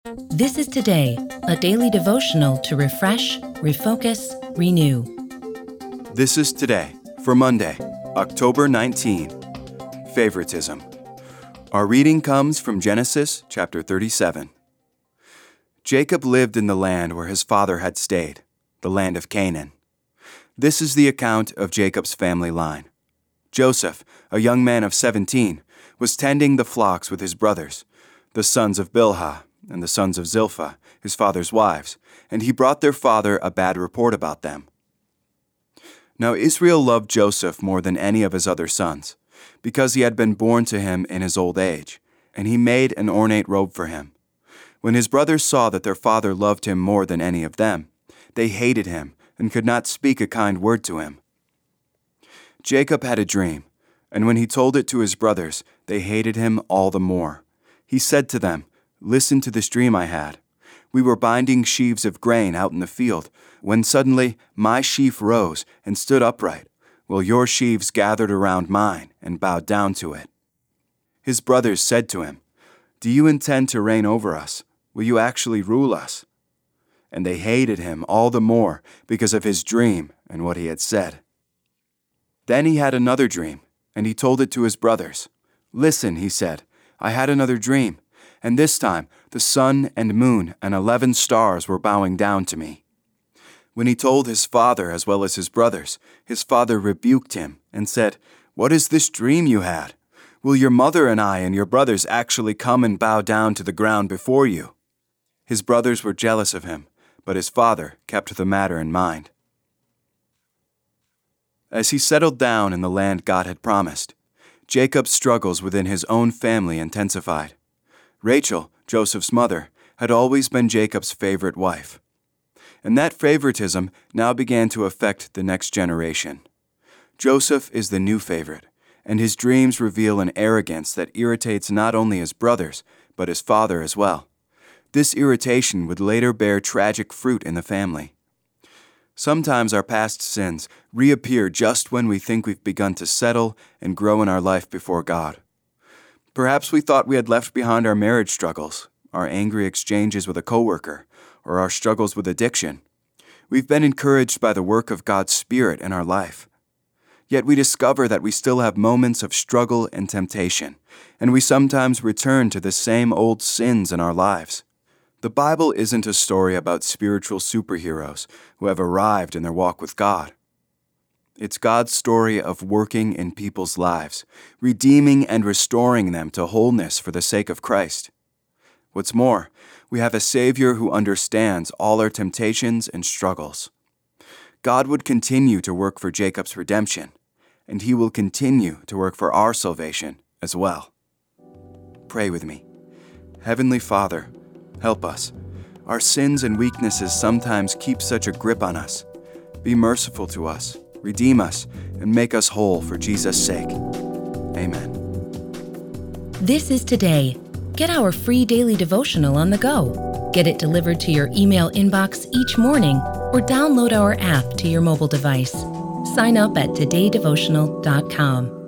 This is Today, a daily devotional to refresh, refocus, renew. This is Today for Monday, October 19. Favoritism. Our reading comes from Genesis chapter 37. Jacob lived in the land where his father had stayed, the land of Canaan. This is the account of Jacob's family line. Joseph, a young man of 17, was tending the flocks with his brothers, the sons of Bilhah and the sons of Zilpah, his father's wives, and he brought their father a bad report about them. Now Israel loved Joseph more than any of his other sons, because he had been born to him in his old age, and he made an ornate robe for him. When his brothers saw that their father loved him more than any of them, they hated him and could not speak a kind word to him. Jacob had a dream, and when he told it to his brothers, they hated him all the more. He said to them, "Listen to this dream I had. We were binding sheaves of grain out in the field, when suddenly my sheaf rose and stood upright, while your sheaves gathered around mine and bowed down to it." His brothers said to him, "Do you intend to reign over us? Will you actually rule us?" And they hated him all the more because of his dream and what he had said. Then he had another dream, and he told it to his brothers. "Listen," he said, "I had another dream. And this time the sun and moon and 11 stars were bowing down to me." When he told his father as well as his brothers, his father rebuked him and said, "What is this dream you had? Will your mother and I and your brothers actually come and bow down to the ground before you?" His brothers were jealous of him, but his father kept the matter in mind. As he settled down in the land God had promised, Jacob's struggles within his own family intensified. Rachel, Joseph's mother, had always been Jacob's favorite wife. And that favoritism now began to affect the next generation. Joseph is the new favorite, and his dreams reveal an arrogance that irritates not only his brothers, but his father as well. This irritation would later bear tragic fruit in the family. Sometimes our past sins reappear just when we think we've begun to settle and grow in our life before God. Perhaps we thought we had left behind our marriage struggles, our angry exchanges with a coworker, or our struggles with addiction. We've been encouraged by the work of God's Spirit in our life. Yet we discover that we still have moments of struggle and temptation, and we sometimes return to the same old sins in our lives. The Bible isn't a story about spiritual superheroes who have arrived in their walk with God. It's God's story of working in people's lives, redeeming and restoring them to wholeness for the sake of Christ. What's more, we have a Savior who understands all our temptations and struggles. God would continue to work for Jacob's redemption, and He will continue to work for our salvation as well. Pray with me. Heavenly Father, help us. Our sins and weaknesses sometimes keep such a grip on us. Be merciful to us. Redeem us, and make us whole for Jesus' sake. Amen. This is Today. Get our free daily devotional on the go. Get it delivered to your email inbox each morning or download our app to your mobile device. Sign up at todaydevotional.com.